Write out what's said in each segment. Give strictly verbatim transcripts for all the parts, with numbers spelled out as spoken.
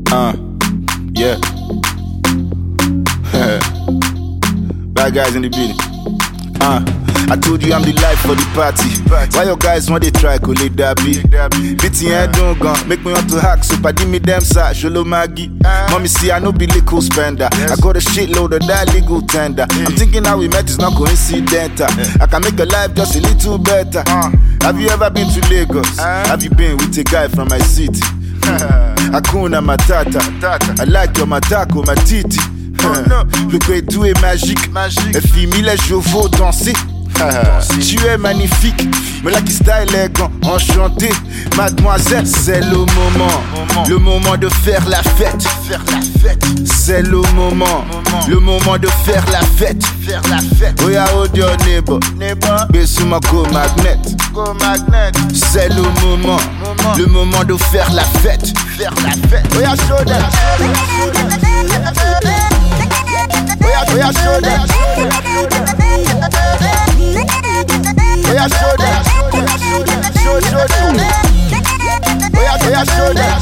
Uh, yeah. Bad guys in the building. Uh, I told you I'm the life for the party. Why your guys want they try to let that be? Bitty ain't don't gun, make me want to hack. So paddy me them side, Sholo Maggie. Mommy see I no be liquor spender. I got a shitload of that legal tender. I'm thinking how we met is not coincidental. I can make your life just a little better. Have you ever been to Lagos? Have you been with a guy from my city? Hakuna Matata. I like your matako, my titi. Le Guédou est magique. Et fille les chevaux danser. Tu es magnifique, mais la qui style est grand, enchanté. Mademoiselle, c'est le moment, le moment de faire la fête. C'est le moment, le moment de faire la fête. Oh yeah, hold your neighbor, Besuma go magnet. C'est le moment, le moment de faire la fête. Oh yeah, show them. Oh yeah, show them. Oh yeah, show them. Show, show, show. Oh yeah, oh yeah, show them.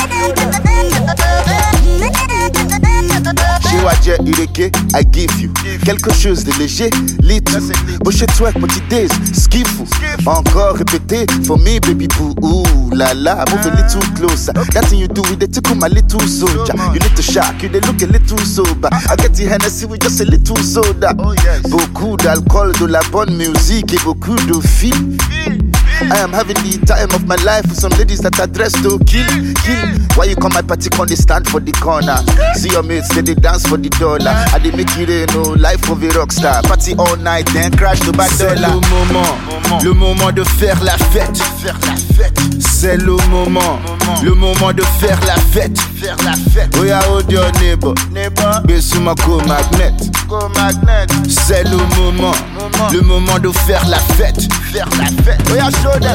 Chiwaje Ireke, I give you quelque chose de léger, little. Boucher toi, petit days, skiffle. Encore répété, for me, baby boo. Ooh la la, move a little closer. That thing you do with it tickle my little soldier. You need to shock, you they look a little sober. I get the Hennessy with just a little soda. Beaucoup d'alcool, de la bonne musique et beaucoup de filles. I am having the time of my life with some ladies that are dressed to kill, kill. Why you come my party, con they stand for the corner? See your mates, they, they dance for the dollar. I they make you they know life of a rockstar. Party all night, then crash to back dollar. C'est le moment, le moment de faire la fête. C'est le moment, le moment de faire la fête. Oh yeah, hold your neighbor, Besuma go magnet. C'est le moment, le moment de faire la fête. Oh yeah, show them.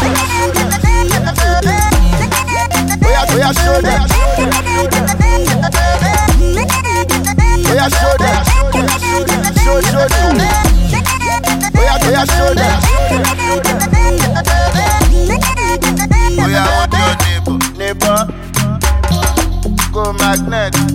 Oh yeah, oh yeah, show them. Oh yeah, show them. Show, show, show. Oh yeah, oh yeah, show them. Oh yeah, hold your neighbor, neighbor. Go magnet.